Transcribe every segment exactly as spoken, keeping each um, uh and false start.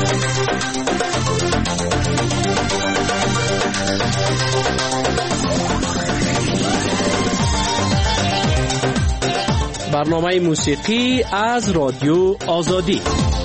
برنامه موسیقی از رادیو آزادی.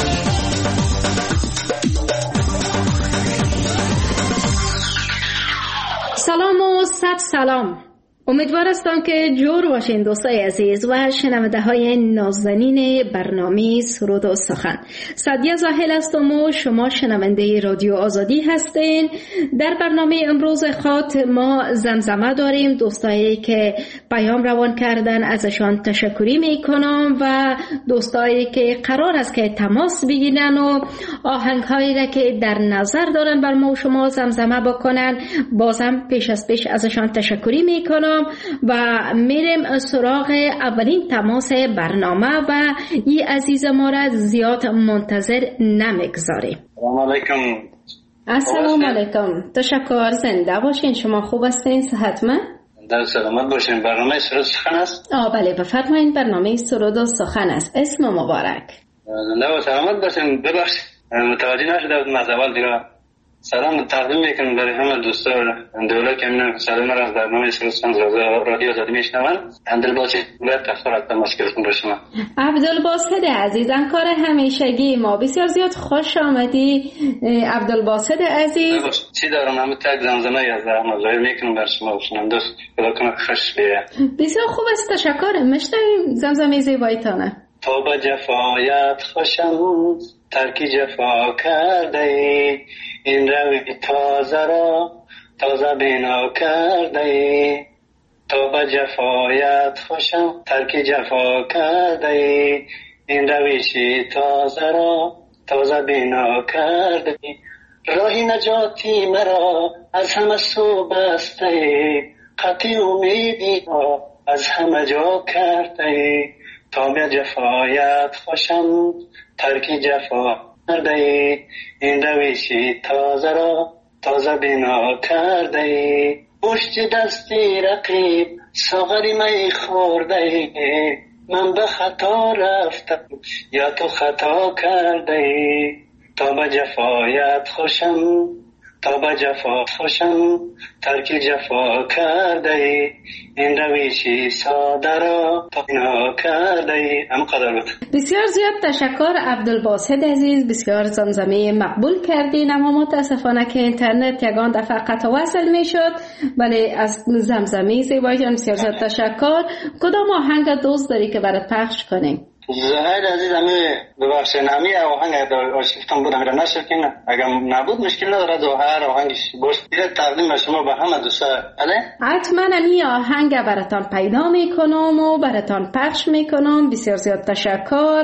سلام و صد سلام. امیدوار هستم که جور باشین دوستای عزیز و شنونده های نازنین برنامه سرود و سخن. سعدیه زاهل هستم و شما شنونده رادیو آزادی هستین. در برنامه امروز خود ما زمزمه داریم. دوستایی که پیام روان کردن ازشان تشکری میکنم و دوستایی که قرار است که تماس بگیرن و آهنگ هایی را که در نظر دارن بر ما و شما زمزمه بکنن، بازم پیش از پیش ازشان تشکری میکنم و میریم سراغ اولین تماس برنامه و این عزیز ما را زیاد منتظر نمیگذاریم. سلام علیکم. السلام علیکم. تشکر. زنده باشین. شما خوب هستین؟ صحتمند؟ در سلامت باشین. برنامه سرود سخن است؟ آه بله بفرمایید. برنامه سرود و سخن است. اسم مبارک. زنده و سلامت باشین. ببخشید متوجه نشدم از اول دیگه سلام تقدیم میکنم برای همه دوستان دولت که من سلام را از برنامه سرود سخن رادیو آزادی میشنوند. عبدالباسط باید تفکرات تماس گرفتم با شما. عبدالباسط عزیز، همکار همیشگی ما، بسیار زیاد خوش آمدی عبدالباسط عزیز. چی دارم همه تک زمزمه از احمد ظاهر میکنم بر شما و شنونده خدا کنه خوش بیه. بسیار خوب است. تشکر. مشتاقیم زمزمه زیبایتانه. تو با جفایت خوشم ترکی جفا کرده ای، این روی تازه را تازه بنا کرده ای. تو با جفایت خوشم ترکی جفا کرده ای، این رویشی تازه را تازه بنا کرده ای. راهی نجاتی مرا از همه سو بسته ای، قطعی امیدی را از همه جا کرده ای. تا به جفایت خوشم ترکی جفا کرده ای، این رویشی تازه را تازه بنا کرده ای. پشت دستی رقیب ساغری می خورده ای، من به خطا رفتم یا تو خطا کرده ای. تا به جفایت خوشم تا به جفا خوشم ترکی جفا کرده ای، این رویشی ساده را بنا کرده ای. هم قدر بود. بسیار زیاد تشکر عبدالباسط عزیز. بسیار زمزمه مقبول کردین، اما متاسفانه که اینترنت یگان دفعه قطع وصل می شد، ولی از زمزمه زیبایتان بسیار زیاد تشکر. کدام آهنگ دوست داری که برات پخش کنیم؟ زهر عزیز همه ببخشین همه آهنگ آشفتان بودم را نشکین، اگر نبود مشکل نداره. زهر آهنگش باش دیره تقدیم به شما به همه دوستا. بله حتما این آهنگ براتان پیدا میکنم و براتان پخش میکنم. بسیار زیاد تشکر.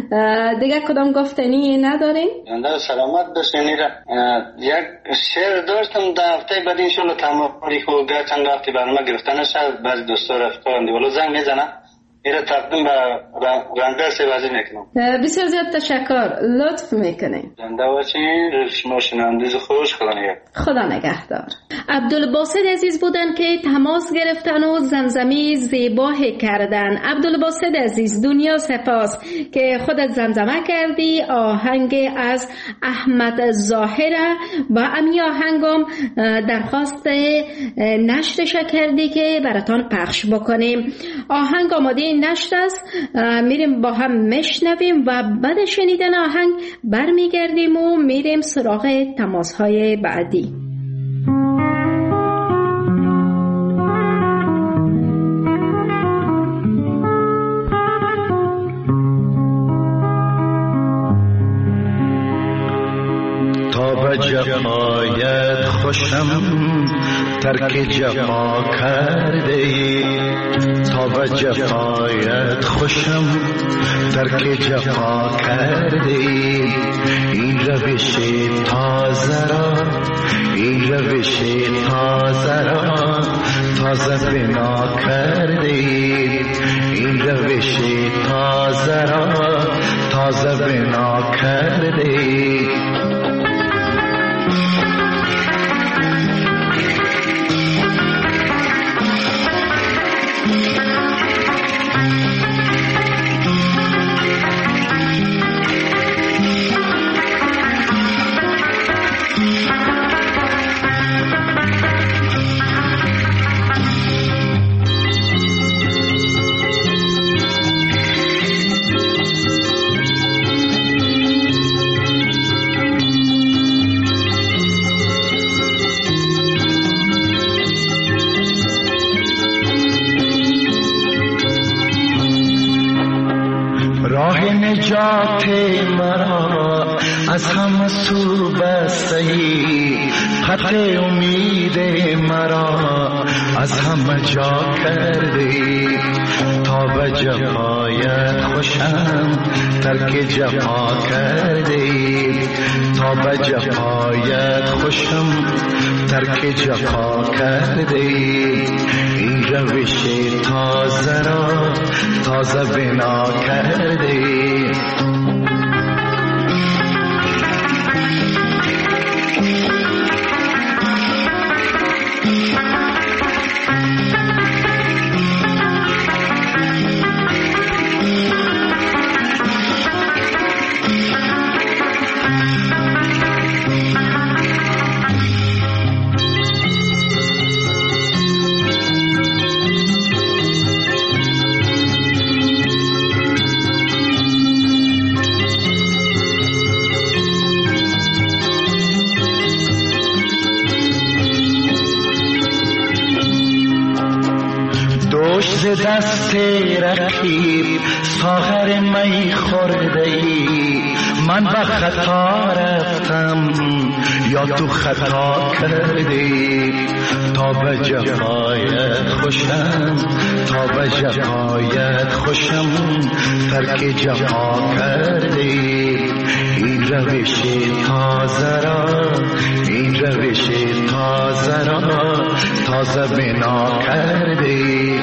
دیگه کدام گفتنی ندارین؟ زنده سلامت باشین. یک شعر داشتم در هفته بعد انشالله تمام خوب گرچند وقتی برنامه گرفتن شد بعضی دوستا رفتن دیولو زنگ میزنن میره تقدیم به رنده سوازی میکنم. بسیار زیاد تشکر. لطف میکنیم. زنده باشین. شما شنوندگی خوش. خدا نگهدار. خدا نگهدار. عبدالباسط عزیز بودن که تماس گرفتن و زمزمه زیبا کردن. عبدالباسط عزیز دنیا سپاس که خودت زمزمه کردی. آهنگ از احمد ظاهر و امی آهنگم درخواست نشرش کردی که براتان پخش بکنیم. آهنگ آماده نشر است. میریم با هم مشنویم و بعد شنیدن آهنگ برمیگردیم و میریم سراغ تماس های بعدی. تا به جفایت خوشم ترک جفا کرده ای، تا به جفایت خوشم ترک جفا کرده ای. این روش تازه را این روش تازه را تازه بنا کرده ای، این روش تازه را تازه بنا کرده ای. نجات مرا از همه سو بسته‌ای، خط امید مرا از همه جا کردی. تا به جفایت خوشم ترک جفا کردی، تا به جفایت خوشم ترک جفا کردی. این روش تازه را تازه بنا کردی. ز دست رقیب ساغر می خورده ای، من به خطا رفتم یا تو خطا کردی. تا به جفایت خوشم تا به جفایت خوشم ترک جفا کردی. این روش تازه را این روش تازه را تازه بنا کردی.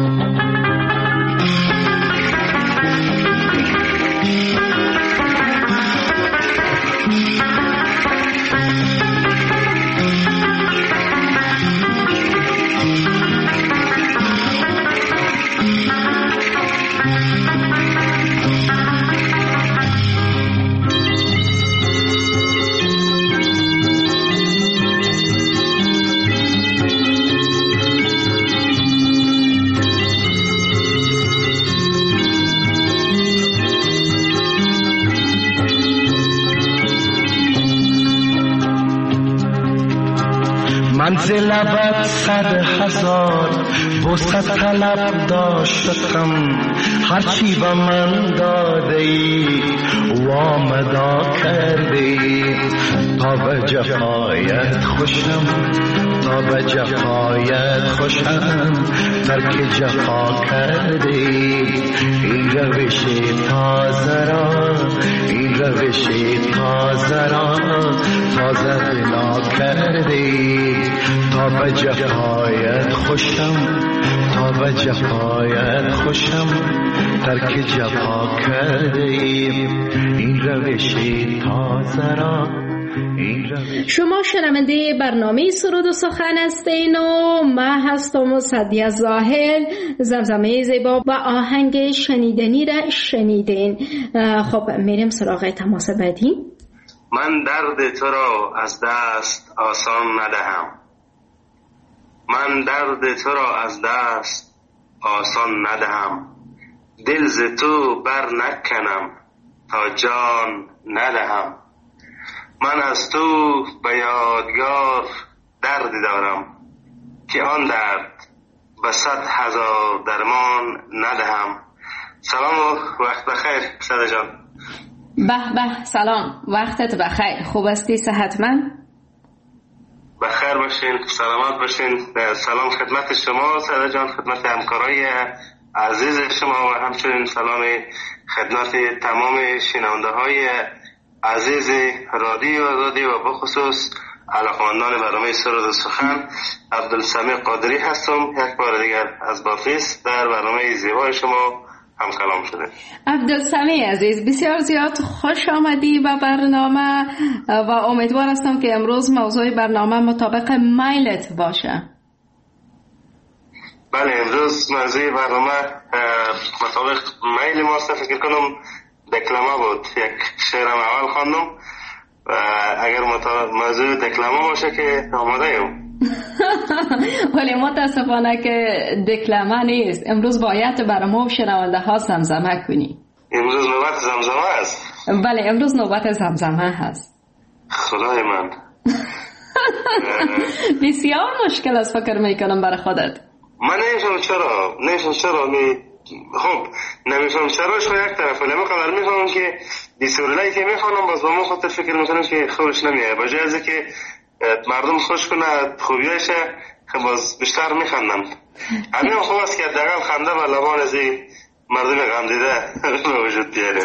منزل لبت صد هزار بوست طلب داشتم، هرچی به من داده ای وامدا کردی. تا به جفایت خوشم تا به جفایت خوشم ترک جفا کردی. این روش تازه را این روش تازه را تازه بنا کردی. تا به جفایت خوشم تا به جفایت خوشم ترک جفا کردی. این روش تازه را شما شنونده برنامه سرود و سخن هستین و من هستم و سعدیه زاهل. زمزمه زیبا و آهنگ شنیدنی را شنیدین. خب میریم سراغ تماس بعدی. من درد تو را از دست آسان ندهم، من درد تو را از دست آسان ندهم. دل ز تو بر نکنم تا جان ندهم. من از تو به یادگار دردی دارم که آن درد به صد هزار درمان ندهم. سلام و وقت بخیر صد جان. به به سلام، وقتت بخیر. خوب هستی؟ صحتمند؟ بخیر باشین، سلامت باشین. سلام خدمت شما صد جان، خدمت همکارای عزیز شما و همچنین سلام خدمت تمام شنونده های عزیز رادیو آزادی و بخصوص علاقمندان برنامه سرود و سخن. عبدالسمیع قادری هستم، یک بار دیگر از بافیس در برنامه زیبای شما هم کلام شده. عبدالسمیع عزیز، بسیار زیاد خوش آمدی به برنامه و امیدوار هستم که امروز موضوع برنامه مطابق میلت باشه. بله، امروز موضوع برنامه مطابق میل ماست. فکر کنم دکلمه بود، یک شعرم اول خواندم و اگر موضوع دکلمه باشه که آماده ایم. ولی متاسفانه که دکلمه نیست. امروز باید برای ما و شنونده ها زمزمه کنی. امروز نوبت زمزمه است؟ بله، امروز نوبت زمزمه هست. خدای من. بسیار مشکل است فکر میکنم برای خودت. من نمیشم چرا نمیشم چرا می خب نمیفهم چراش خود یک طرف، ولی من قدر میفهمم که دیسورلایی که میخوانم باز با من خود فکر میکنم که خوش نمیه، بجای از که مردم خوش کنه خوبیاشه که باز بیشتر میخندم. همین خوب است که دقیقا خنده و لبان از مردم غمدیده به وجود بیاره.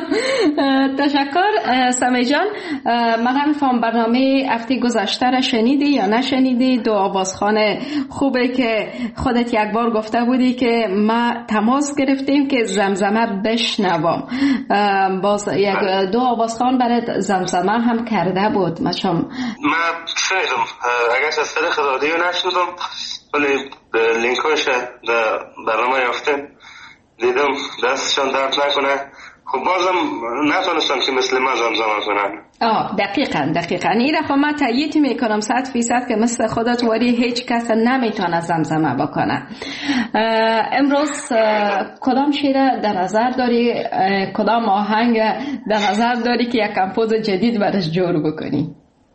تشکر سمی جان. من نمیفهم برنامه هفته گذشته را شنیدی یا نشنیدی؟ دو آوازخانه خوبه که خودت یک بار گفته بودی که ما تماس گرفتیم که زمزمه بشنوم. باز یک دو آوازخان برای زمزمه هم کرده بود. من شم من شنیدم، اگر از طریق رادیو نشنیدم ولی لینکاش در برنامه یافتم دیدم، دستشان درد نکنه. خب بازم نتونستم که مثل من زمزمه کنن. آه دقیقاً دقیقاً این رفا من تایید میکنم صد فیصد که مثل خودت واری هیچ کس نمیتونه زمزمه بکنه. امروز کدام شعر در نظر داری، کدام آهنگ در نظر داری که یک کمپوز جدید برش جور بکنی؟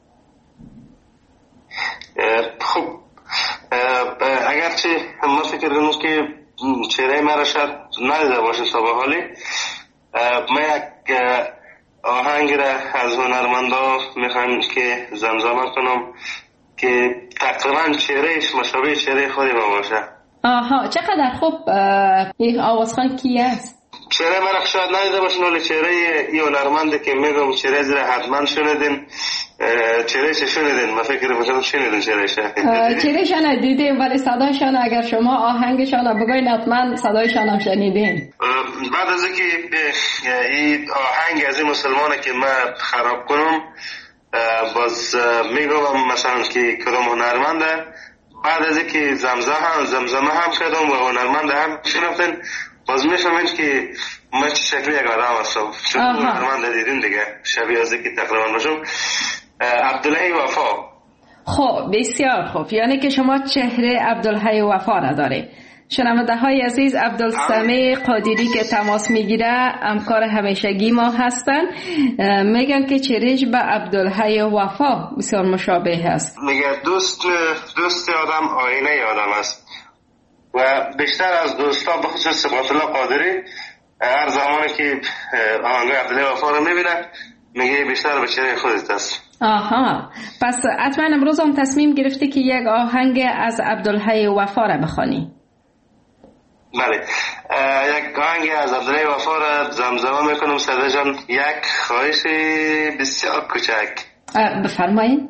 خب اگرچه ما فکر کنم که چهره مرا شاید ندیده باشم تا به حالی، من یک آهنگ را از هنرمندا میخوام که زمزمه کنم که تقریبا چهرهش مشابه چهره خودی ما باشه. آها چقدر خوب. این آوازخوان کی است؟ چهره مرا شاید ندیده باشن ولی چهره این هنرمنده که میگم چهره زیر حتما شنیدین، چهره چه شنیدین؟ من فکر میکنم شنیدین چهرهش. چهرهشان ندیدیم ولی صدایشان اگر شما آهنگشان بگوین حتما صدایشان هم شنیدین. بعد از اینکه این آهنگ از این مسلمانه که من خراب کنم باز میگم مثلا که کدام هنرمنده، بعد از اینکه زمزمه هم زمزمه هم کردم و هنرمنده هم شنفتن باز میفهمین که من چه شکلی یک آدم هستم، چون هنرمنده دیدین دیگه شبیه از اینکه تقریبا باشم. عبدالحی وفا. خب بسیار خوب، یعنی که شما چهره عبدالحی وفا نداری. شنونده های عزیز، عبدالسمیع قادری که تماس میگیره همکار همیشگی ما هستن، میگن که چهرهش به عبدالحی وفا بسیار مشابه هست. میگه دوست دوست آدم آینه آدم است و بیشتر از دوستا به خصوص صفات الله قادری هر زمانی که آهنگ عبدالحی وفا رو میبینه میگه بیشتر به چهره خودت است. آها پس حتما امروز هم تصمیم گرفتی که یک آهنگ از عبدالحی وفا را بخوانی. بله، یک آهنگ از عبدالحی وفا را زمزمه میکنم. صدا جان یک خواهش بسیار کوچک بفرمایید.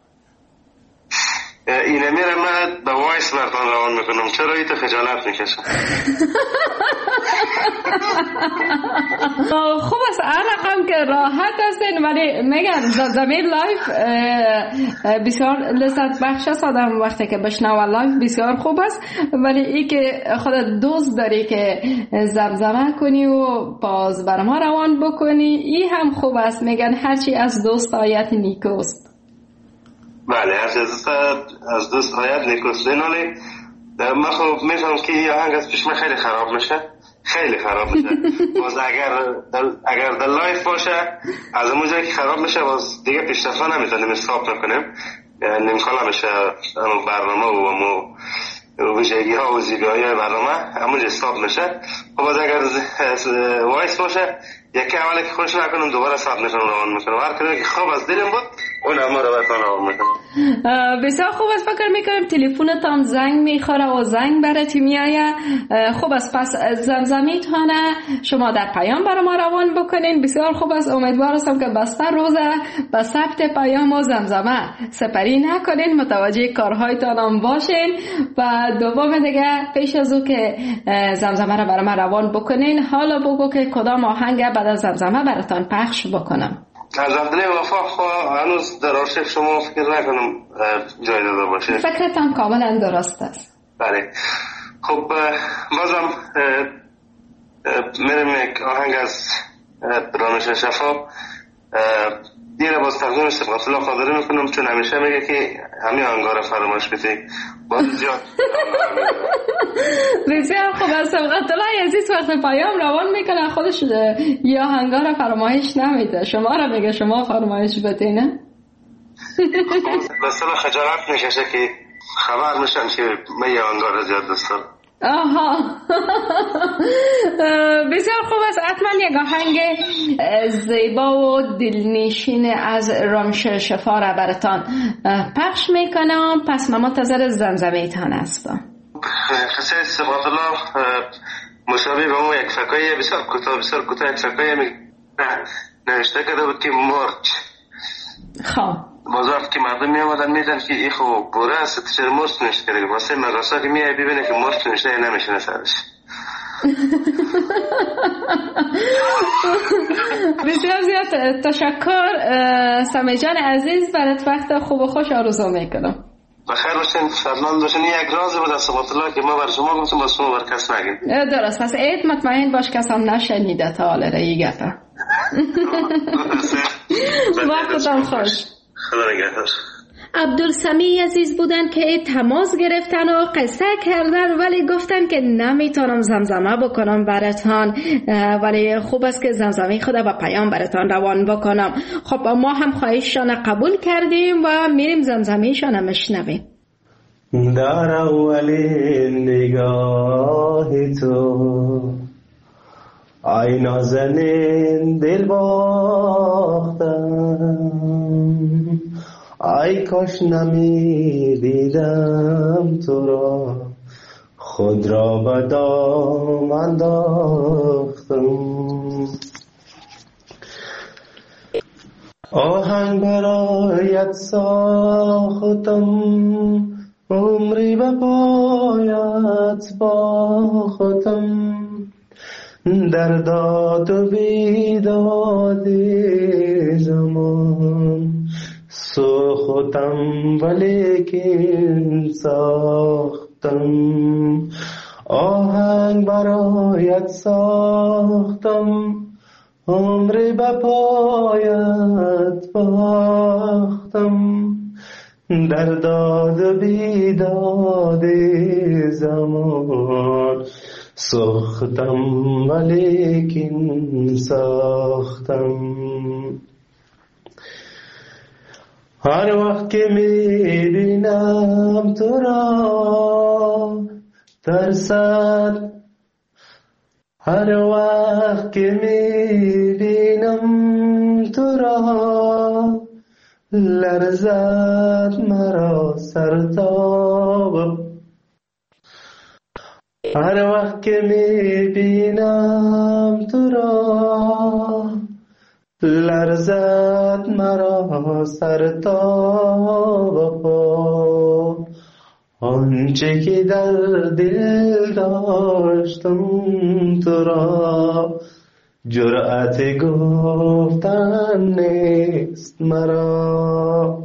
اینه میره من به وایس برتان روان میکنم، چرا ایتو خجالت میکشم؟ خوب است هر رقم که راحت هستین، ولی میگن زمین لایف بسیار لذت بخش است آدم وقتی که بشنوه لایف بسیار خوب است، ولی ای که خودت دوست داری که زمزمه کنی و باز بر ما روان بکنی ای هم خوب است. میگن هرچی از دوست آیت نیکوست. بله هرچی از دوست از دوست آیت نیکوست. ولی من خب میفهم که این آهنگ از پیش من خیلی خراب میشه، خیلی خراب میشه. باز اگر دل اگر در لایف باشه از اون جایی که خراب میشه باز دیگه پیشرفت نمیتونیم استاپ نکنیم، یعنی نمیخوام میشه اون برنامه و مو ویژگی ها و زیبایی های برنامه همونجا استاپ میشه. خب باز اگر وایس باشه یکی اولی که خوش نکنم دوباره استاپ میکنم روان میکنم، هر کدومی که خوب از دلم بود اون همه رو براتون روان میکنم. بسیار خوب است. فکر میکنم تلفنتان زنگ میخوره و زنگ برات میآید. خوب است پس زمزمیتانه شما در پیام برای ما روان بکنین. بسیار خوب است. امیدوار هستم که بسته روزه به ثبت پیام و زمزمه سپری نکنین، متوجه کارهایتان هم باشین. و دوم دیگه پیش از او که زمزمه رو برای ما روان بکنین حالا بگو که کدام آهنگ بعد از زمزمه براتان پخش بکنم. از عبدالحی وفا هنوز در آرشیو شما فکر نکنم جای داده باشه. فکرتان کاملا درست است. بله خب بازم میرم یک آهنگ از رامش شفا دیره باز تقدیم صفات الله قادری میکنم، چون همیشه میگه که همین آهنگا رو فراموش کنید باز زیاد. بسیار خوب است. صفات الله عزیز وقت پیام روان میکنه خودش یا آهنگا رو فراموش نمیده، شما رو میگه شما فراموش بدین. نه مثلا خجالت میکشه که خبر میشم که من یه آهنگا رو زیاد دوست دارم. آها بسیار خوب است. حتما یک آهنگ زیبا و دلنشین از رامش شفا را براتان پخش میکنم. پس من منتظر زمزمه تان هستم. قصه صبغت الله مشابه به اون یک فکایی بسیار کوتاه بسیار کوتاه یک فکایی نوشته کرده بود که مرچ. خب باز وقت که مردم می آمدن میدن که این خوب بوره است چرا مرچ نوشته کرده واسه مدرسه که میای ببینه که مرچ نوشته نمیشونه سرش. بسیار زیاد تشکر سمی جان عزیز. برات وقت خوب و خوش آرزو میکنم. بخیر باشین. فرمان باشین. یک راز بود از صبغت الله که ما بر شما گفتم با شما بر کس نگیم. درست. پس عید مطمئن باش کس هم نشنیده تا حالا رایی گفت. وقتتان خوش. خدا نگهدار. عبدالسمی عزیز بودن که تماس گرفتن و قصه کردن ولی گفتن که نمیتونم زمزمه بکنم براتان، ولی خوب است که زمزمه خدا و پیام براتان روان بکنم. خب ما هم خواهششان قبول کردیم و میریم زمزمهشان مشنویم. در اولین نگاه تو ای نازنین دل باختم، ای کاش نمی دیدم تو را خود را به دام انداختم. آهنگ برایت ساختم، عمری به پایت باختم، در داد و بیداد زمان سوختم ولیکن ساختم. آهنگ برایت ساختم، عمری به پایت باختم، در داد و بیداد زمان سوختم ولیکن ساختم. هر وقت که میبینم تو را ترسد، هر وقت که میبینم تو را لرزد مرا سرتاب، هر وقت که میبینم تو را لرزد مرا سرتاب. آنچه که در دل داشتم تو را جرأت گفتن نیست مرا.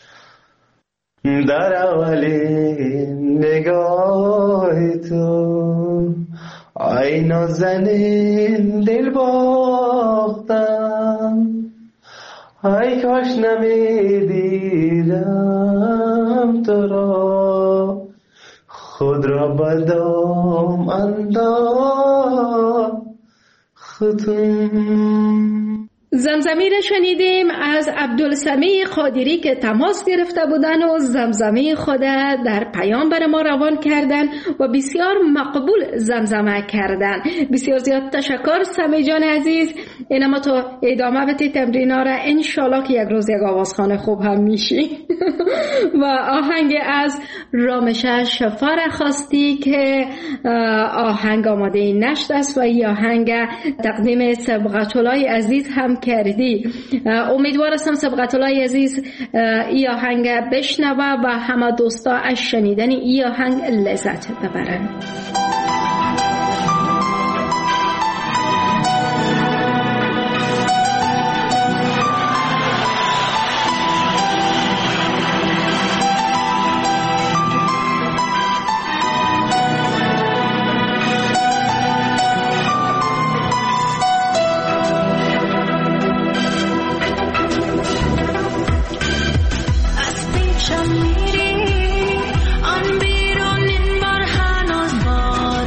در اولین نگاه تو ای نازنین دل باختم، ای کاش نمیدیدم تو را خود را به دام انداختم. زمزمه را شنیدیم از عبدالسمی قادری که تماس گرفته بودن و زمزمه خود در پیام بر ما روان کردن و بسیار مقبول زمزمه کردن. بسیار زیاد تشکر سمی جان عزیز. اینما تو ادامه بده تمرین‌ها را، انشالله که یک روز یک آوازخوان خوب هم میشی. و آهنگ از رامش شفا را خواستی که آهنگ آماده نشد است و این آهنگ تقدیم صبغت الله عزیز هم کردی. امیدوار هستم صبغت الله عزیز این آهنگ بشنوه و همه دوستا از شنیدن این آهنگ لذت ببرن. میری آن بیرون این بار هنوز با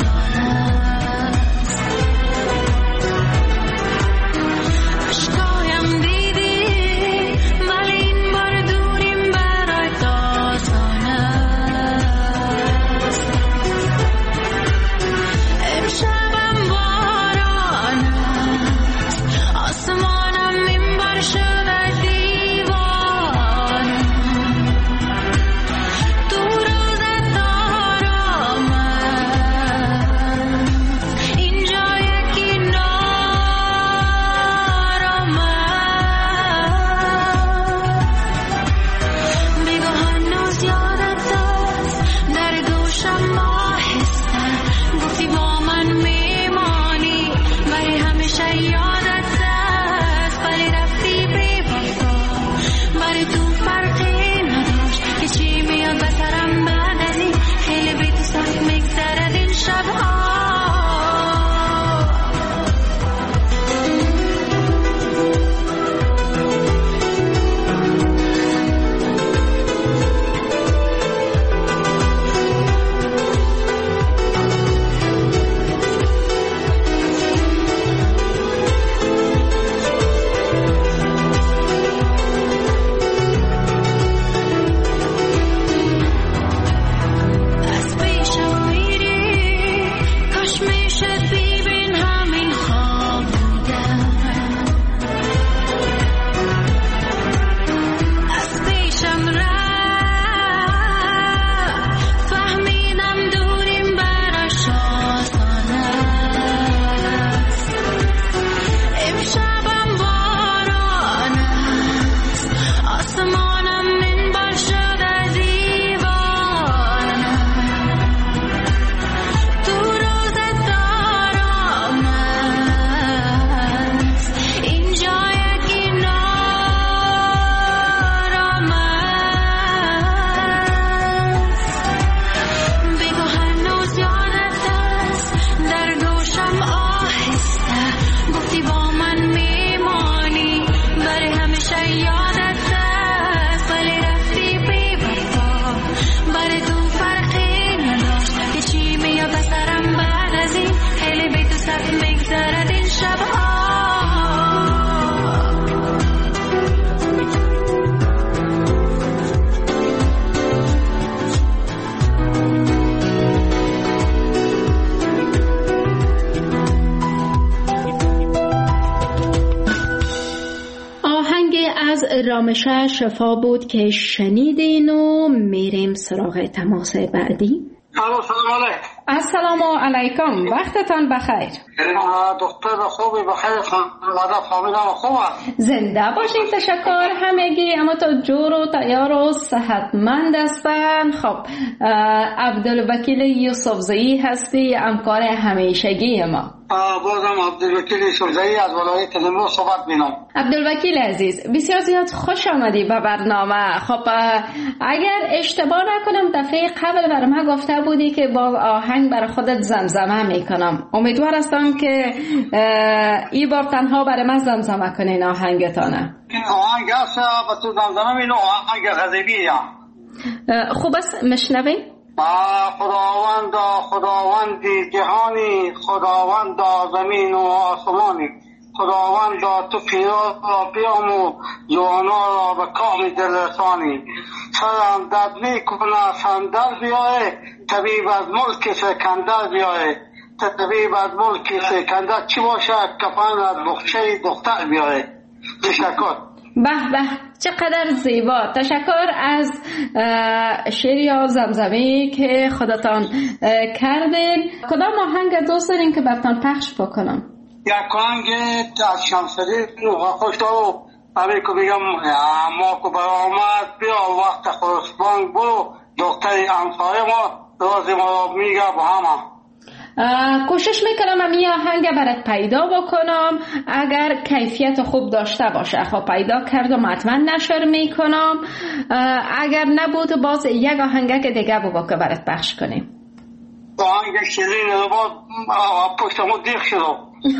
آرامشه شفا بود که شنیدین و میریم سراغ تماس بعدی. الو سلام علیکم. السلام علیکم، وقتتان بخیر. دکتر خوبی بخیر، خانواده فامیل خوبه؟ زنده باشین، تشکر همگی. اما تو جور و تیار و صحتمند هستن. خب عبدالوکیل یوسفزئی هستی، همکار همیشگی ما. بازم عبدالوکیل یوسفزئی از ولایت نیمرود صحبت می‌کنم. عبدالوکیل عزیز، بسیار زیاد خوش آمدی به برنامه. خب اگر اشتباه نکنم دفعه قبل برای من گفته بودی که با آهنگ برای خودت زمزمه میکنم. امیدوار هستم که این بار تنها برای من زمزمه کنین آهنگتانه. آهنگ هست با تو زمزمه مینو، آهنگ غزبیه. خوب است مشنوین؟ خداوند خداوندی جهانی، خداوند زمین و آسمانی، خداوند تو پیاز را بیامو جوانا را به کام دلرسانی، سرم درد می کنه سندر بیایه، طبیب از ملک سکندر بیایه، طبیب از ملک سکندر چی باشه کفن از بخچه دختر بیایه. تشکر. به به، چقدر زیبا. تشکر از شعر یا زمزمه‌ای که خودتان کردین. کدام آهنگ دوست دارین که براتون پخش بکنم؟ یک آهنگ از شمس‌الدین خوشدارو برای که بگم ما که برآمد بیا وقت خرسبان برو، دکتر همسایه ما راز ما را میگه با همه. کوشش میکنم امی آهنگ برات پیدا بکنم، اگر کیفیت خوب داشته باشه خب پیدا کردم حتما نشر میکنم، اگر نبود باز یک آهنگ که دیگه بگو که برات پخش کنیم. آهنگ شیرین رو با پشتمو دیخ شد.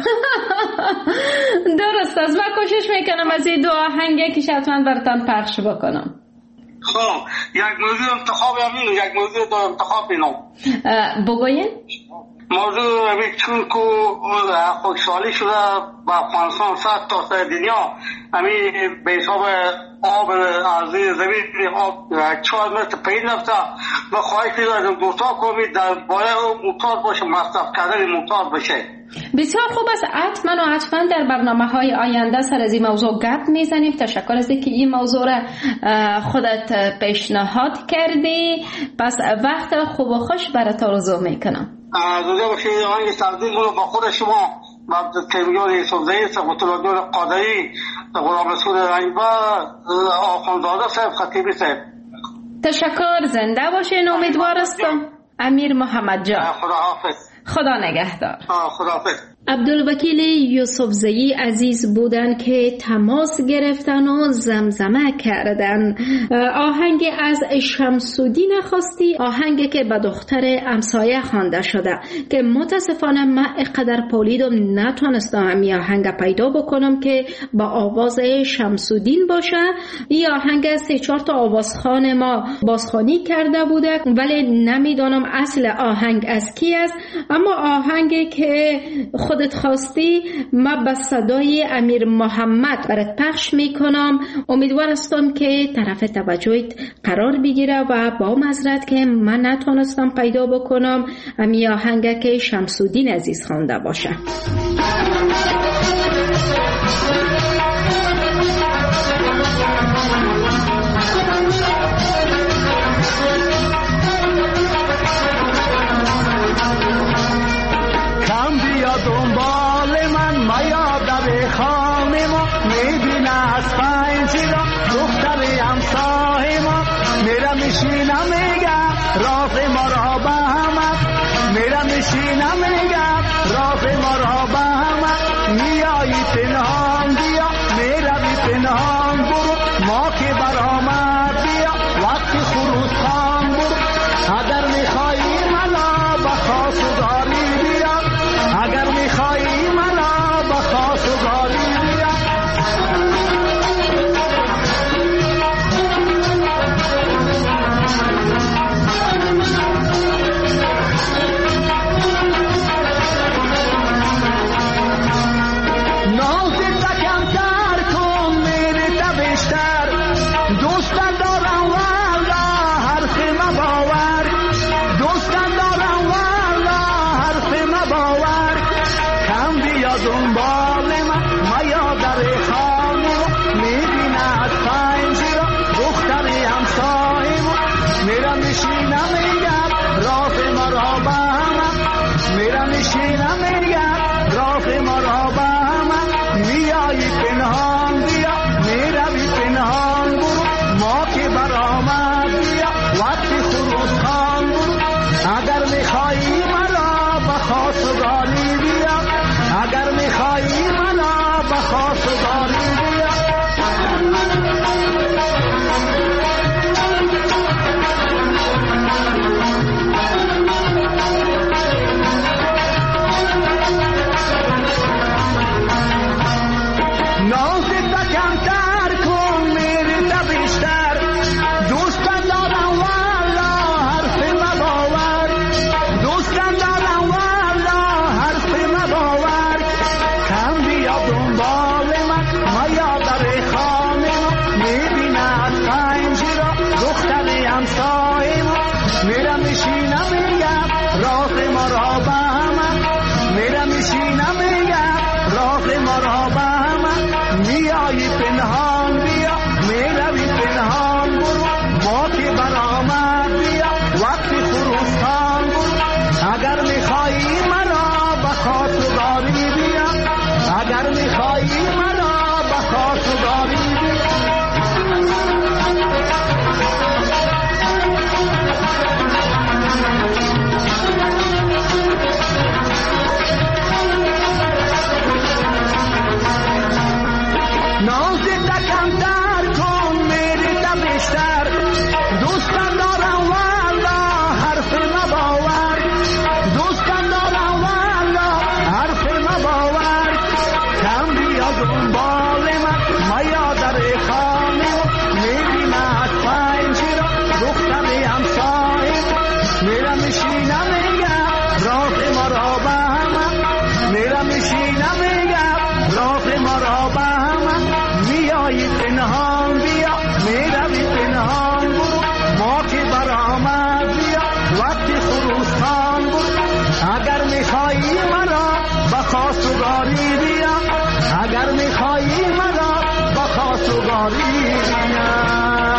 درست است، من کوشش میکنم از این دو آهنگ که حتما براتون پخش بکنم. خب یک موضوع انتخاب همین، یک موضوع دو انتخاب بینم. بگوین؟ موضوع همین چون که خوشحالی شده با افغانستان صد تا سر دنیا، همین به حساب آب ارضی زمین آب چهار متر پایین رفته، و خواهش دارم دوستا کنید در باره موتور باشه، مصرف کردن موتور باشه. بسیار خوب است، حتما و حتما در برنامه های آینده سر از این موضوع گپ میزنیم. تشکر از اینکه این موضوع را خودت پیشنهاد کردی. پس وقت خوب و خوش برات آرزو میکنم. زنده باشید. آهنگ تقدیم رو با خود شما و تیمیان یوسفزئی، سبحان قادری، غلام رسول رنگبر، آخوندزاده صاحب، خطیبی صاحب. تشکر، زنده باشین. امیدوار هستم. امیر محمد جان، خدا حافظ. خدا نگهدار. خدا حافظ. عبدالوکیل یوسفزئی عزیز بودن که تماس گرفتن و زمزمه کردن. آهنگ از شمس‌الدین خواستی، آهنگ که به دختر همسایه خوانده شده که متاسفانه من اقدر پولیدم نتونستم این آهنگ پیدا بکنم که با آواز شمس‌الدین باشه. این آهنگ سه چهار تا آوازخوان ما بازخوانی کرده بوده ولی نمیدونم اصل آهنگ از کی است، اما آهنگی که خودت خواستی من به صدای امیر محمد برات پخش میکنم. امیدوار هستم که طرف توجهت قرار بگیره و با معذرت که من نتونستم پیدا بکنم امی آهنگ که شمس‌الدین عزیز خوانده باشه. جان بیا میروی پنهان بود ما که برآمد بیا وقتی خروستان بود اگر میخوایی مرا با خواستگاری بیا اگر میخوایی مرا با خواستگاری بیا.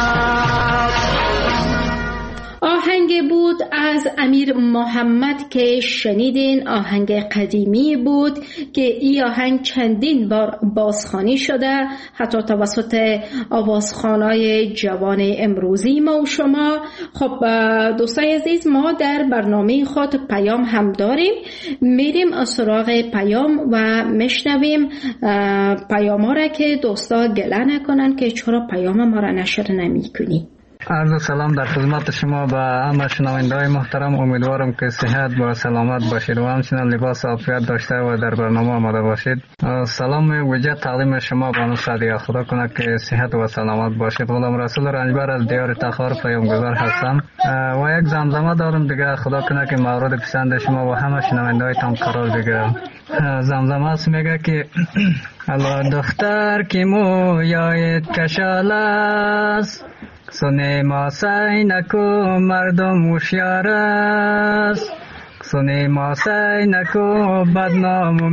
آهنگ بود از امیر محمد که شنیدین. آهنگ قدیمی بود که این آهنگ چندین بار بازخوانی شده حتی توسط آوازخوانای جوان امروزی ما و شما. خب دوستای عزیز ما در برنامه خود پیام هم داریم، میریم سراغ پیام و میشنویم پیام ها را که دوستا گله نکنن که چرا پیام ما را نشر نمی کنی. عرض سلام در خدمت شما و همه شنونده‌های محترم. امیدوارم که صحت و سلامت باشید و همچنین لباس عافیت داشته و در برنامه آماده باشید. سلام ویژه تقدیم شما بانو سعدیه، خدا کنه که صحت و سلامت باشید. غلام رسول رنجبر از دیار تخار پیامگذار هستم و یک زمزمه دارم دیگه، خدا کنه که مورد پسند شما و همه شنونده‌هایتان قرار بگیره. زمزمه است میگه که الله دختر که مویایت کشال است سونه ما سعی نکو مردم هوشیار است سونه ما سعی نکو بدنام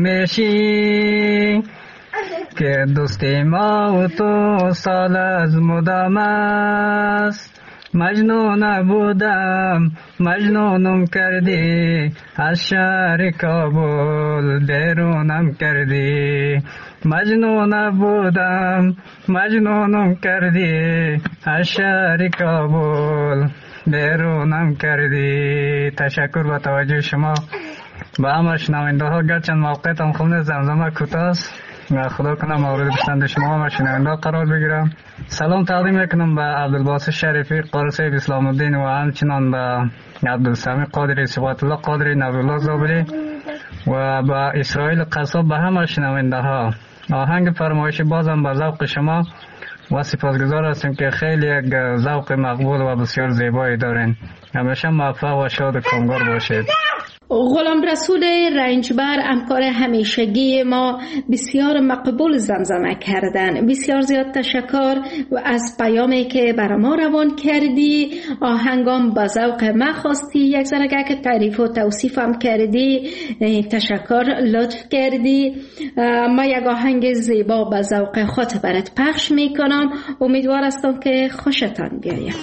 میشی که دوستی ما و تو سال از مدام است. مجنون بودم مجنونم کردی از شهر کابل بیرونم کردی. مجنون بودم مجنونم کردی از شهر کابل بیرونم کردی. تشکر با توجه شما. با همه شنونده ها گرچند موقعیتم خونه زمزمه کوتاه است و خدا کنه مورد پسند شما و شنونده قرار بگیرم. سلام تقدیم میکنم به عبدالباسط شریفی قارسه اسلام الدین و همچنان به عبدالسمی قادری صفات الله قادری نبیالله زابری و با اسرائیل قصاب به همه شنونده ها. آهنگ فرمایش بازم به ذوق شما و سپاسگزار هستیم که خیلی یک ذوق مقبول و بسیار زیبایی دارین. همیشه موفق و شاد و کامگار باشید. غلام رسول رنجبر همکار همیشگی ما بسیار مقبول زمزمه کردن. بسیار زیاد تشکر و از پیامی که برای ما روان کردی. آهنگام با ذوق ما خواستی، یک ذره که تعریف و توصیف هم کردی. تشکر، لطف کردی. ما یک آهنگ زیبا با ذوق خود برات پخش میکنم. امیدوار هستم که خوشتان بیاید.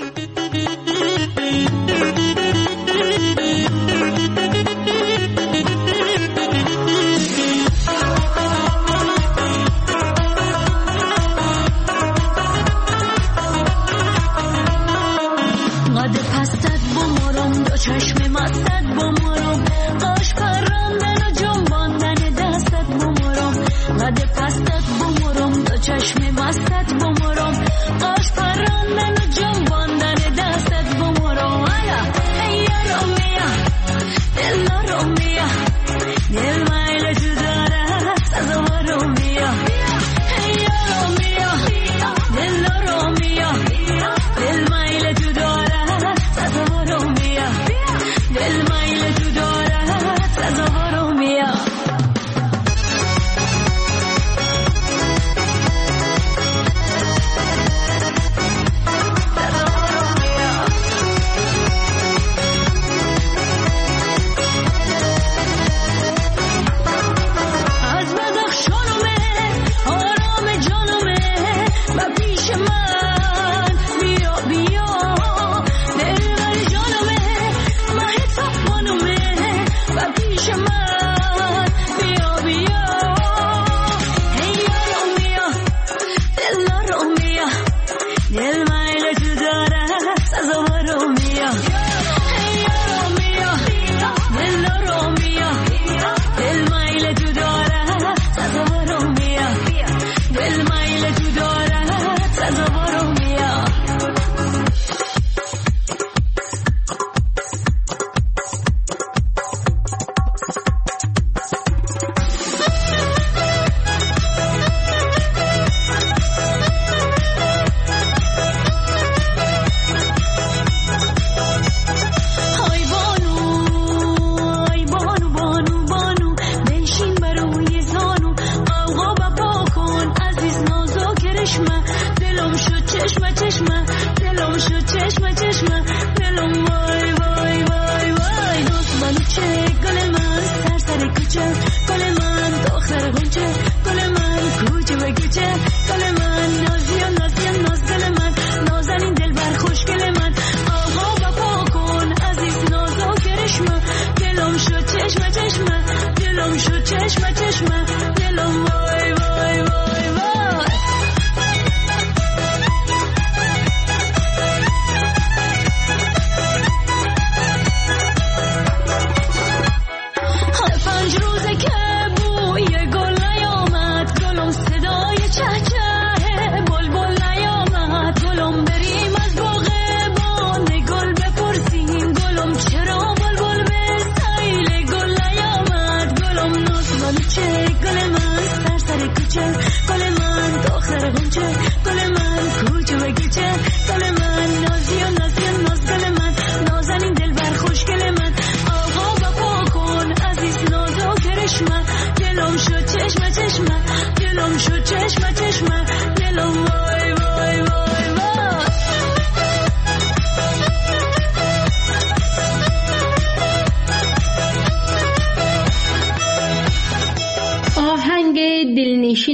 چشم مستت بمرم قاش پراندن و جنباندن دستت بمرم قد پستت بمرم دو چشم مستت بمرم قاش پراندن و جنباندن دستت بمرم.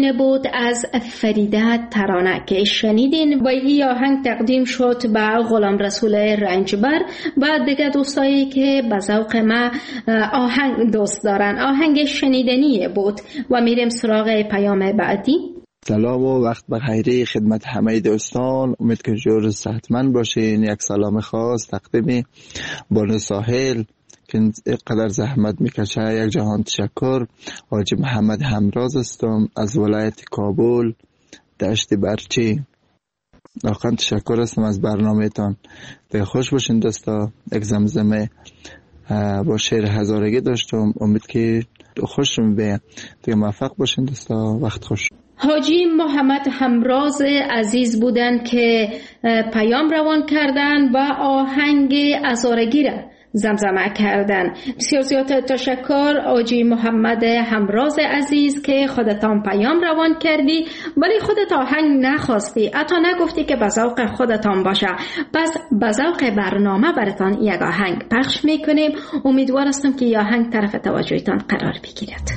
نوین بود از فریده ترانه که شنیدین و این آهنگ تقدیم شد به غلام رسول رنجبر و دیگه دوستایی که به ذوق ما آهنگ دوست دارن. آهنگ شنیدنی بود و میریم سراغ پیام بعدی. سلام و وقت بخیر خدمت همه دوستان، امید که جور صحتمند باشین. یک سلام خاص تقدیم بانو ساحل که اینقدر زحمت میکشه، یک جهان تشکر. حاجی محمد همراز هستم از ولایت کابل دشت برچی. واقعا تشکر هستم از برنامه تان. دیگه خوش باشین دوستا. یک زمزمه با شعر هزارگی داشتم، امید که خوشم بیه. دیگه موفق باشین دوستا. وقت خوش. حاجی محمد همراز عزیز بودن که پیام روان کردن و آهنگ هزارگی را زمزمه کردن. بسیار زیاد تشکر حاجی محمد همراز عزیز که خودتان پیام روان کردی ولی خودت آهنگ نخواستی، حتی نگفتی که به ذوق خودتان باشه. پس به ذوق برنامه براتان یک آهنگ پخش میکنیم. امیدوار هستم که این آهنگ طرف توجهتان قرار بگیرد.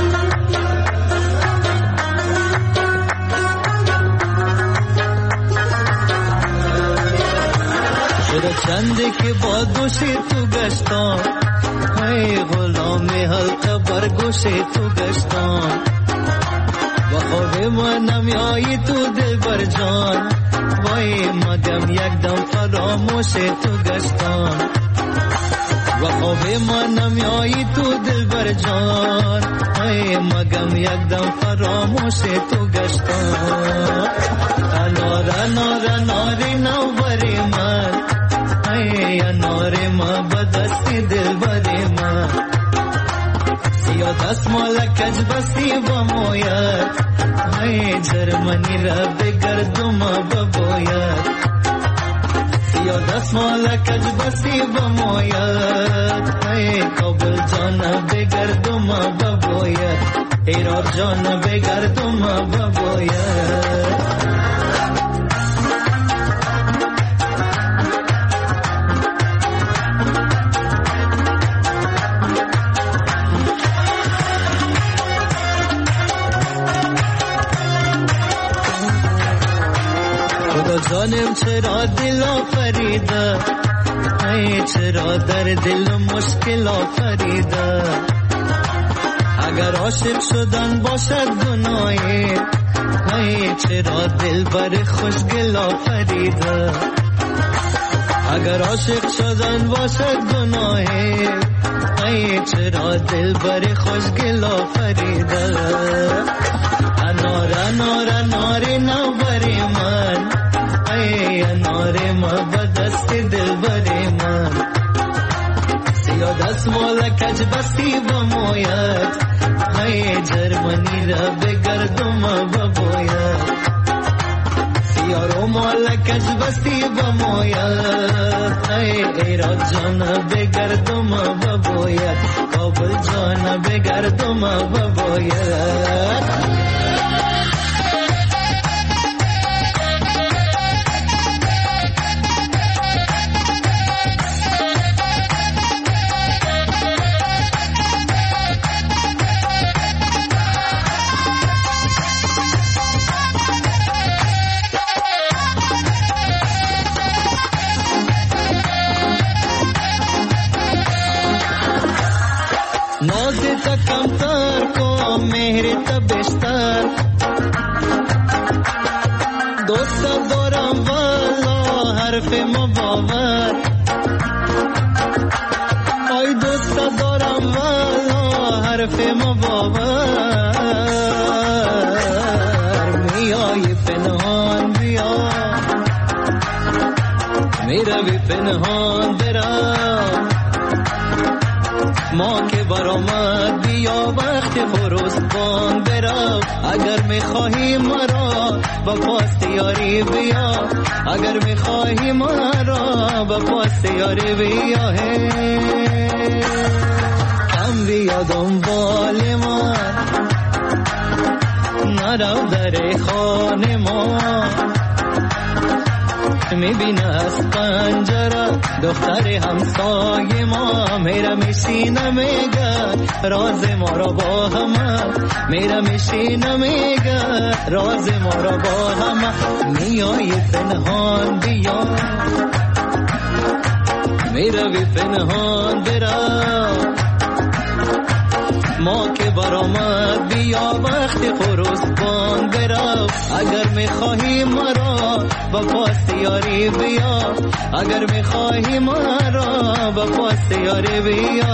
شده چنده که با دوش تو گشتم، ای غلام حلقه بر گوش تو گشتم، و خواب ما نمیایی تو دل بر جان، وای مگم یک دم فراموش تو گشتم، و خواب ما نمیایی تو دل بر جان، ای مگم یک دم فراموش تو گشتم. انار انار اناری نو بری من، ای انار ما بدستی دل بری من، سیا دست مالا کج بستی با موید، ای جرمنی را بگردم بباید، سیا دست مالا کج بستی با موید، ای کابل جان بگردم بباید، ایرار جان بگردم بباید. جانم چرا دل آفریده، ای چرا در دل مشکل آفریده، اگر عاشق شدن باشد گناهی، ای چرا دل بر خوشگل آفریده، اگر عاشق شدن باشد گناهی، ای چرا دل بر خوشگل آفریده. انار انار انار نو بری من، ای انار ما بدست دل بری من، سیا دست مالا کج بستی با موید، ای جرمنی را بگردم بباید، سیا رو مالا کج بستی با موید، ای ایراد جان بگردم بباید، کابل جان بگردم بباید. کمتر کو مهر تبشتر، دوست دارم والا حرف مباور، آی دوست دارم والا حرف مباور، میای پنهان بیا میروی پنهان برم، ما که برآمد بیا وقت خروسبان برو، اگر میخواهی مرا با پاس یاری بیا، اگر میخواهی مرا با پاس یاری بیا، کم بیا دنبال ما نرو در خانه ما، میبینه از پنجره دختر همسایه ما میره میشینه میگه راز ما را با همه میره میشینه میگه راز ما را با همه میای پنهان بیا میره بی پنهان برا ما که برآمد بیا وقتی خروسبان برا اگر میخواهی مرا با پاس یاری بیا اگر میخواهی مرا با پاس یاری بیا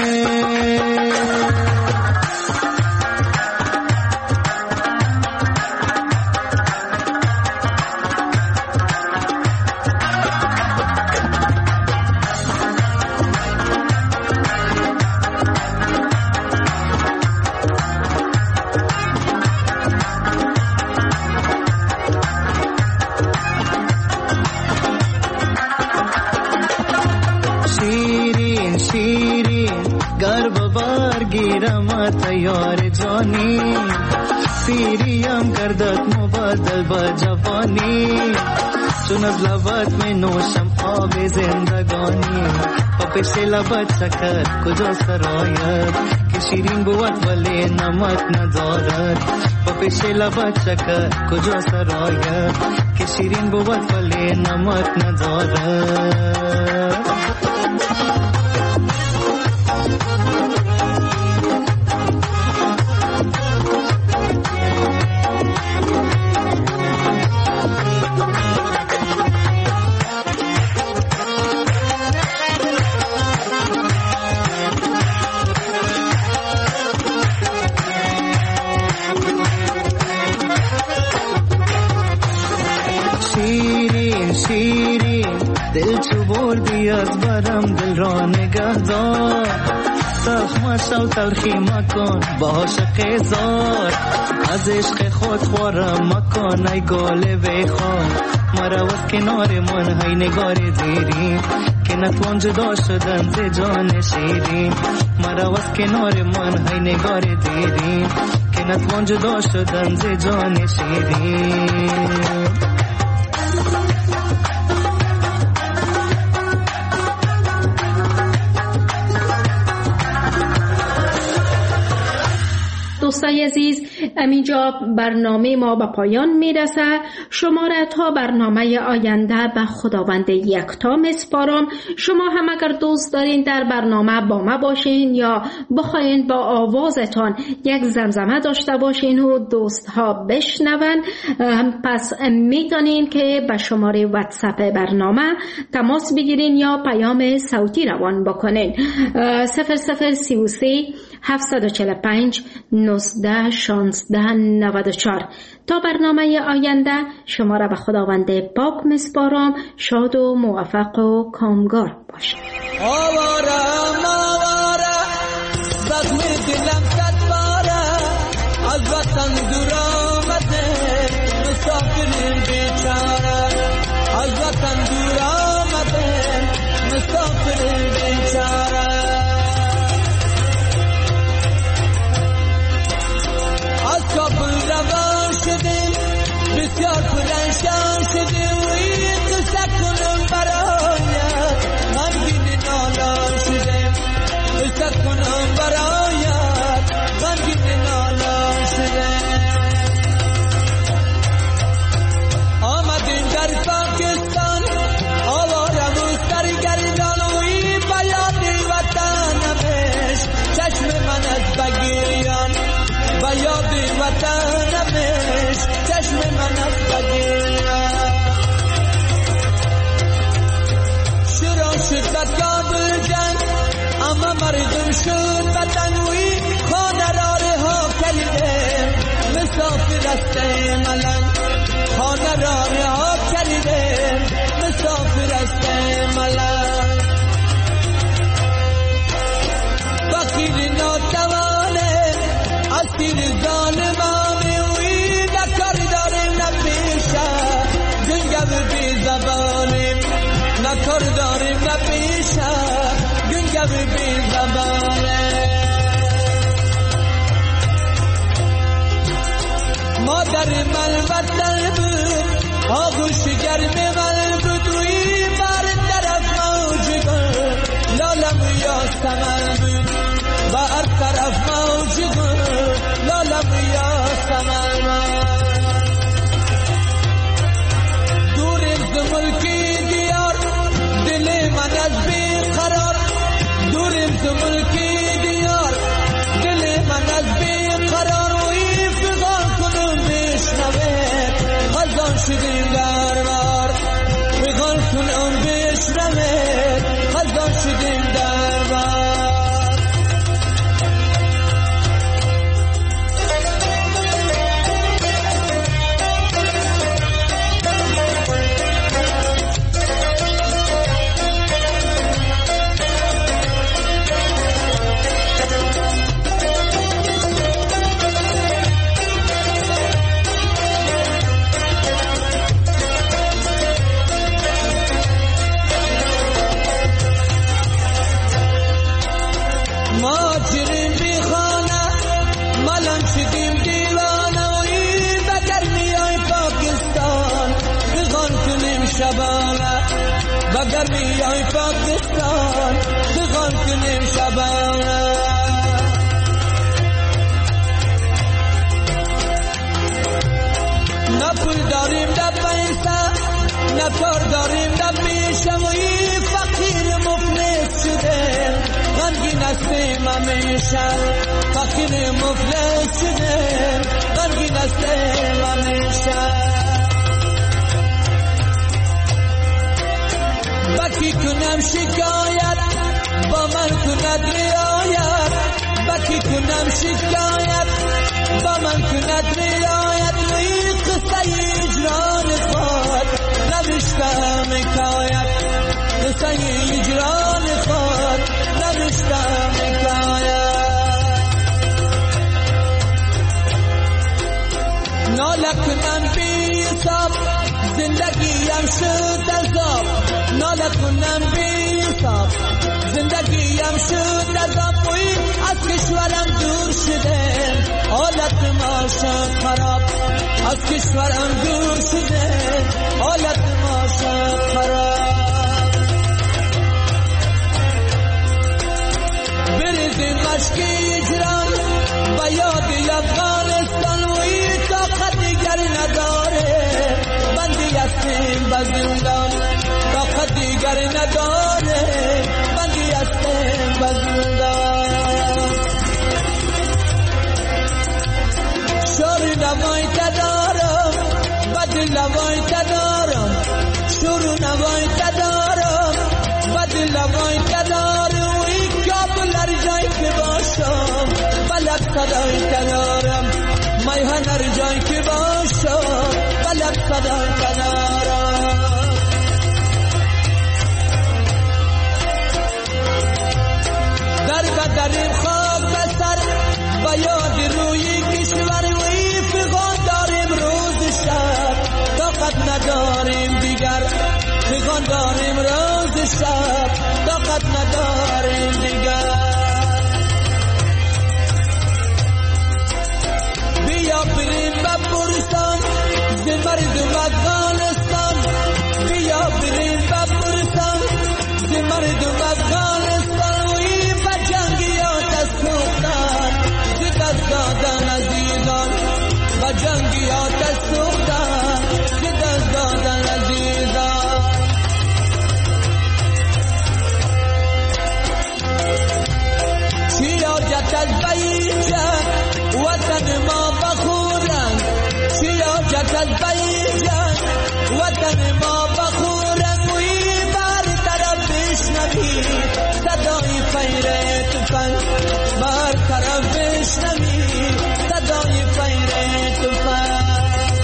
تیار جانی پیریم کردت مبادل با جوانی چون از لبت می نوشم آب زندگانی پا پیش لبت شکر کجا سرایت که شیرین بود ولی نمک ندارد پا پیش لبت شکر کجا سرایت که شیرین بود ولی نمک ندارد دل چو بردی از برم دل را نگه دار تخمش و تلخی مکن با عاشق زار از عشق خود خوارم مکن ای گل بخوار مرا و کنار من های نگار دیری که نتوان جدا شدن ز جان شیرین مرا و کنار من های نگار دیری که نتوان جدا شدن ز جان شیرین دوستای عزیز، همینجا برنامه ما به پایان میرسه. شما را تا برنامه آینده به خداوند یکتا میسپارم. شما هم اگر دوست دارین در برنامه با ما باشین یا بخواین با آوازتان یک زمزمه داشته باشین و دوست ها بشنون، پس میتونین که به شماره واتساپ برنامه تماس بگیرین یا پیام صوتی روان بکنین. صفر صفر سی و سه هفتصد و چهل و پنج نوزده شانزده نود و چهار. تا برنامه آینده شما را به خداوند پاک میسپارم. شاد و موفق و کامگار باشید. آوارم آوارم زخم دلم صد باره از وطن دور آمده مسافر بیچاره از وطن دور آمده مسافر بیچاره از کابل روان شدیم بسیار پرنشان شدیم وی تو سکنم برایت غمگین نالان شدیم تو سکنم برایت غمگین نالان شدیم آمدیم در پاکستان آوارم و سرگردان وی بیاد وطنمش چشم من از بگیریان و یاد وطنمش چشم من از بگیرم شروع شد بدگاه جنگ اما مردم شد بدنوی خانه را رها کردیم مسافر است ملنگ خانه را رها کردیم مسافر است ملنگ فقیر ناتوانه اسیر ظالمانه وی نکار داریم نپیشه گنگو بی زبانیم نکار داریم نپیشه گنگو بی زبانه مادر من وطن بود آغوش گرم من بود شبانه و گرمی های پاکستان بخوان کنیم شبانه. نه پول داریم نه پیسه نه کار داریم نه پیشه و این فقیر مفلس شده غمگین هستیم همیشه فقیر مفلس شده غمگین هستیم همیشه. بکی کنم شکایت با من کند رعایت بکی کنم شکایت با من کند رعایت و این قصه اجران خود نوشتم حکایت قصه اجران خود نوشتم حکایت. ناله کنم بی حساب زندگیم شد عذاب ناله کنم بی حساب زندگیم شد عذاب و از کشورم دور شده حالت ما شد خراب از کشورم دور شده حالت ما شد خراب. بریزیم مشک اجرام و یاد افغانستان و این طاقت دیگر نداره بندی هستیم به زندان طاقت دیگر نداره بندی هستیم به زندان. شور نوای تدارم بد لوای تدارم شور نوای تدارم بد لوای تدارم و این کابل هر جایی که باشم بلد صدای تدارم میهن هر جایی که باشم بلد صدای تدارم. در بدریم خواب بسر و یاد روی کشور و این فغان داریم روز شب طاقت نداریم دیگر فغان داریم روز شب طاقت نداریم دیگر. بیا بریم بپرسم ز مردم افغانستان بیا بریم بپرسم ز مردم افغانستان و این بجنگیات از سوختن ز دست دادن عزیزان بجنگیات از سوختن ز دست دادن عزیزان. شیراجت از بیجه وطن ما بخورن شیراجت از بیجه وطن ما بخورن و این بر طرف بشنوی صدای فیر تفنگ بر طرف بشنوی صدای فیر تفنگ.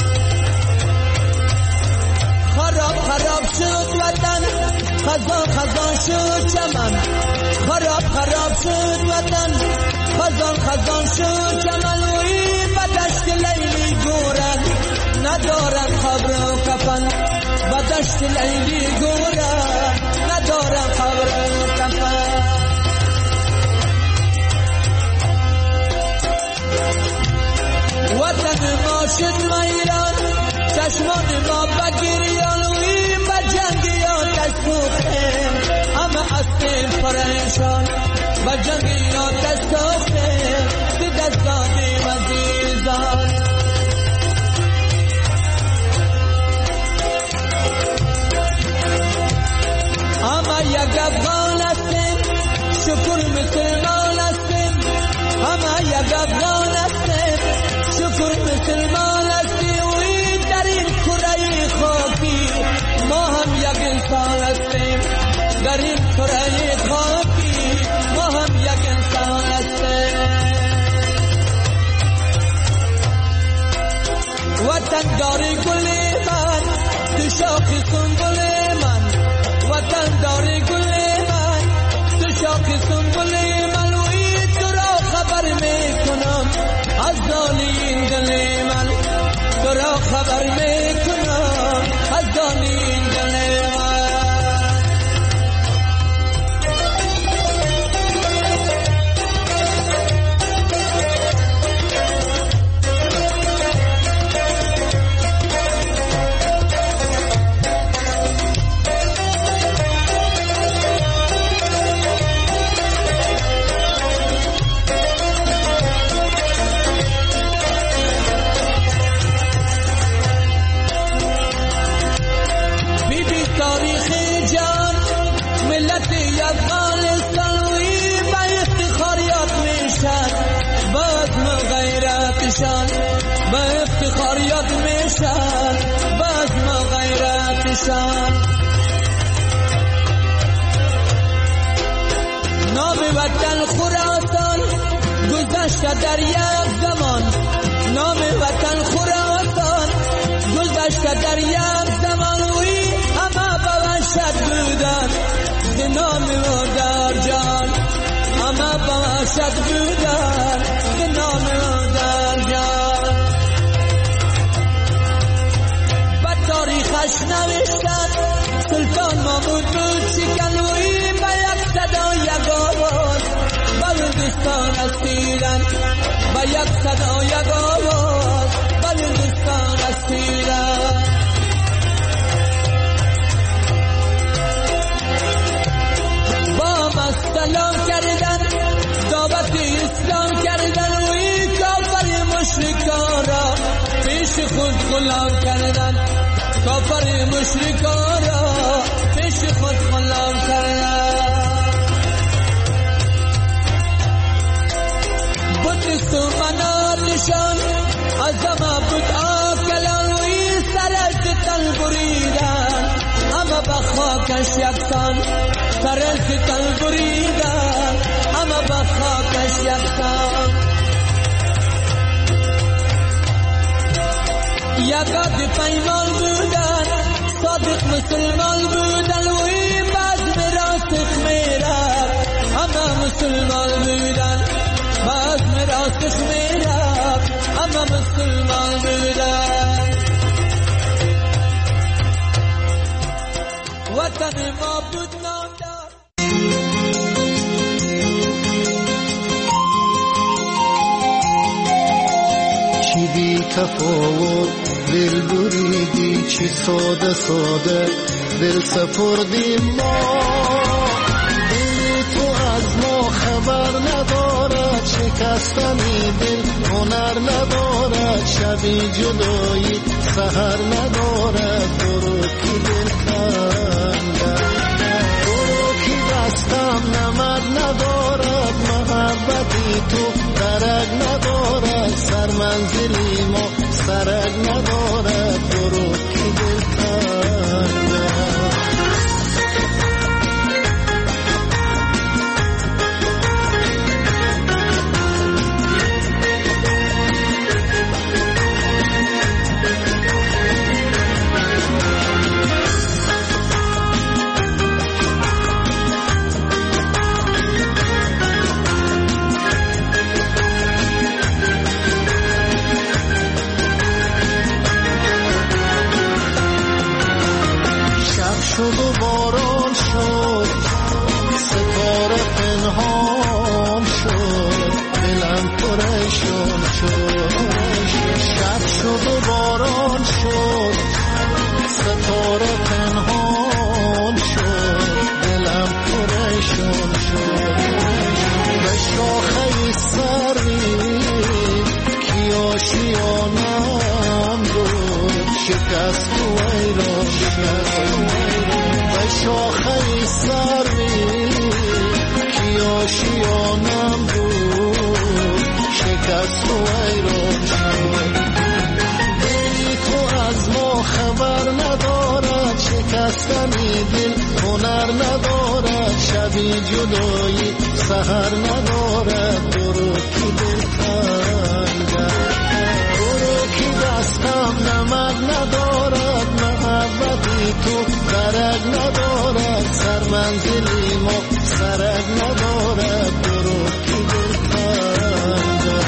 خراب خراب شد وطن خزان خزان شد چمن خراب خراب شد وطن خزان خزان شد چمن و این بدشت لیلی گورن ندارن خبر و کفن بدشت لیلی گورن ندارن خبر و کفن. وطن ما شد ویران چشمان ما بگریان و این بجنگیات از سوختیم همه هستیم پریشان بجنگیات از سوختیم به دست دادیم عزیزان. همه یک افغان هستیم شکر مسلمان هستیم همه یک افغان هستیم شکر مسلمان هستیم و این در این کره خاکی ما هم یک انسان هستیم در این کره خاکی ما هم یک انسان هستیم. وطن داری گل من تو شاخ سنبل من وطن داری گل من تو شاخ سنبل من و این تو را خبر میکنم از دانی دل من تو را خبر میکنم از دانی دل من. روشن. نام وطن خراسان گذشت در یک زمان، نام وطن خراسان گذشت در یک زمان. وی همه به وحشت بودن به نام ما در جان، همه به وحشت بودن به نام ما در جان. به تاریخش نوشتن سلطان محمود بود شکن. وی به یک صدا یک آواز بلوچستان اسیرن، به یک صدا یک آواز بلوچستان اسیرن. با ما سلام کردن، دعوت اسلام کردن. وی کافر مشرکان را پیش خود غلام کردن، کافر مشرکان را پیش خود غلام کردن. بودست و مناتشان از همه بود آکلان. وی سرش تن بریدن همه به خاکش یکسان، سرش تن بریدن همه به خاکش یکسان. یکاد پیمان بودن صادق مسلمان بودن. وی باز میراث میرد همه مسلمان بودن، باز میراث میرد همه مسلمان بودن. وطن ما بود نامدار. چی بی تفاوت دل بریدی، چی ساده ساده دل سپردی ما. دل تو از ما خبر ندارد، شکستنی دل هنر ندارد. شبی جدایی سحر ندارد، برو کی دل کندد، برو کی دستم نمد ندارد. محبتی تو درک ندارد، سر منزلی ما سرک ندارد، برو کی دل کندد. شد و باران شد، ستاره پنهان شد، دلم پریشان شد. شب شد و باران شد، ستاره پنهان شد، دلم پریشان شد. به شاخه سری کی آشیانم بود، شکست و ایران شد. شاخه سری کی آشیانم بود، شکست و ایران شد. دلی تو از ما خبر ندارد، شکستنی دل هنر ندارد. شبی جدایی سحر ندارد، برو کی دل کندد، برو کی دستم نمد ندارد. محبتی تو درک ندارد، سر منزلی ما سرک ندارد، برو کی دل کندد.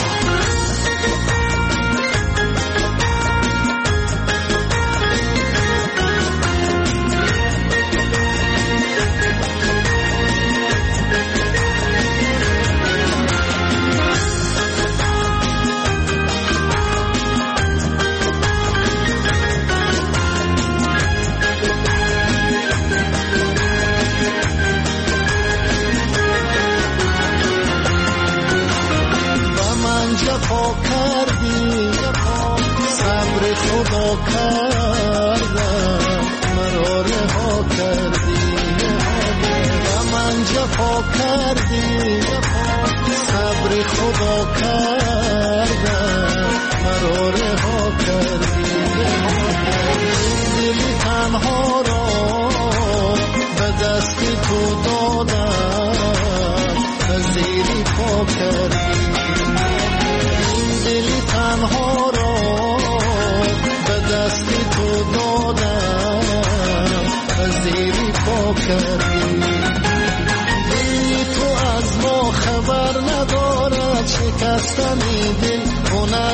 جفا کردی، صبر خدا کردم، مرا رها کردی. و من جفا کردی، صبر خدا کردم، مرا رها کردی. دلی تنها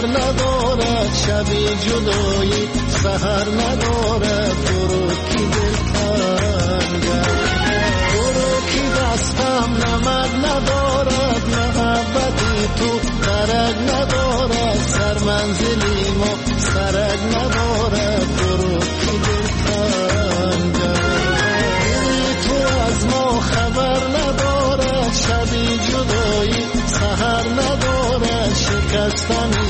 خبر ندارد، شبی جدایی سحر ندارد. برو کی دل تنگم، برو کی دستم نمک ندارد، محبتی تو درک ندارد، سر منزلی ما سرک ندارد. برو کی دل تنگم، تو از ما خبر ندارد، شبی جدایی سحر ندارد. شکستن